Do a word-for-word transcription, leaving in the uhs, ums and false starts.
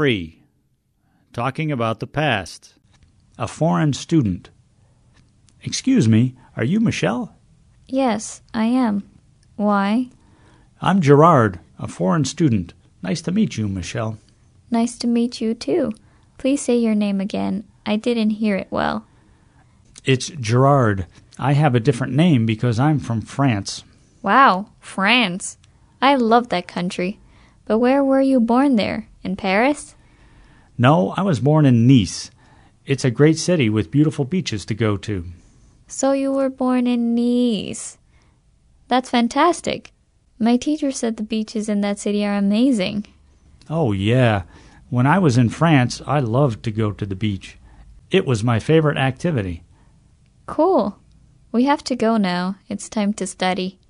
three. Talking about the past. A foreign student. Excuse me, are you Michelle? Yes, I am. Why? I'm Gerard, a foreign student. Nice to meet you, Michelle. Nice to meet you, too. Please say your name again. I didn't hear it well. It's Gerard. I have a different name because I'm from France. Wow, France. I love that country. But where were you born there? In Paris? No, I was born in Nice. It's a great city with beautiful beaches to go to. So you were born in Nice. That's fantastic. My teacher said the beaches in that city are amazing. Oh, yeah. When I was in France, I loved to go to the beach. It was my favorite activity. Cool. We have to go now. It's time to study.